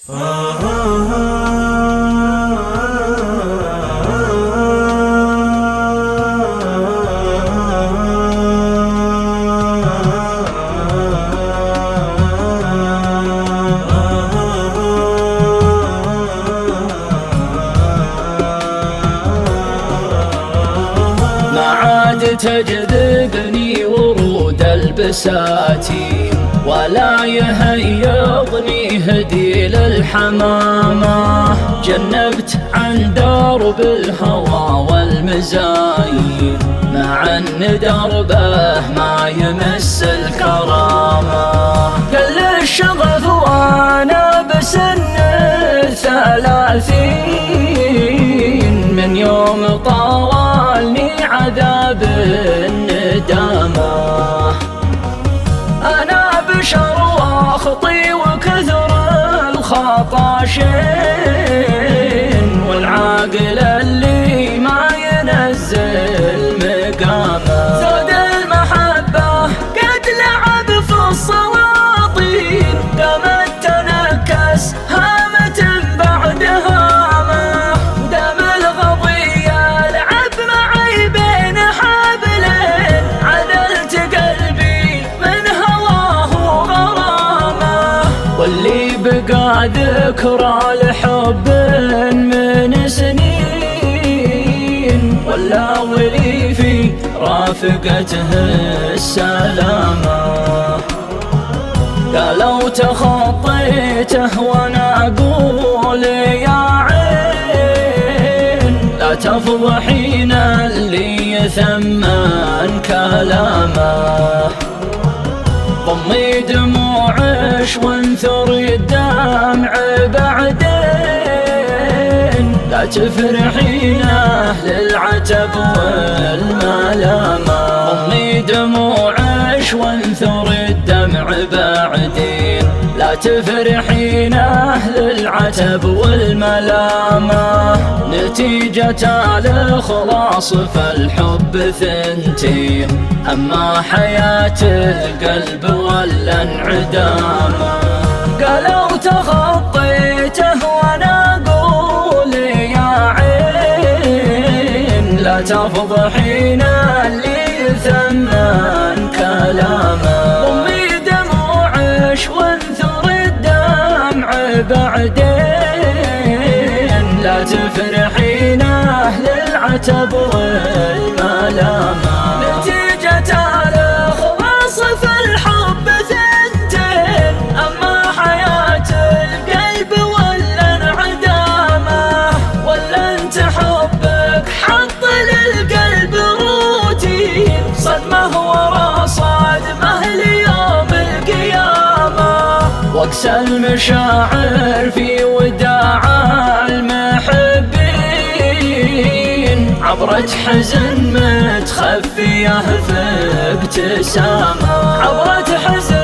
ما عاد تجذبني ورود البساتين، ولا يهيضني هديل الحمامة. جنبت عن درب الهوى والمزايين، مع ان دربه ما يمس الكرامة. قل الشغف وانا بسن 30، من يوم طوالني عذاب الندامة. أنا بشر واخطي وكثر الخطا شين، والعاقل اللي ما ينزل مقامه. زود المحبة قد لعب في السلاطين، قامت تنكس هامة بعد هامة. دم الغضية لعب معي بين حبلين، عدلت قلبي من هواه وغرامه. واللي بقى ذكرى لحب من سنين، ولا ولي في رافقته السلامة. قالوا تخطيته وانا اقول يا عين، لا تفضحين اللي يثمن كلامه. ضمي دموعش وانثري الدمع بعدين، لا تفرحين اهل العتب والملامة. ضمي دموعش وانثري الدمع بعدين، لا تفرحين اهل العتب والملامة. نتيجة الإخلاص فالحب ثنتين، أما حياة القلب ولا انعدامه. قالوا تخطيته وانا اقول يا عين، لا تفضحين اللي يثمن كلامه. ضمي دموعش وانثري الدمع بعدين، لا تفرحين اهل العتب والملامة. نتيجة الإخلاص فالحب ثنتين، أما حياة القلب ولا انعدامه. ولا انت حبك حط للقلب روتين، صدمه ورا صدمه ليوم القيامة. واقسى المشاعر في وداع المحبين، عبرة حزن متخفية في ابتسامة. عبرة حزن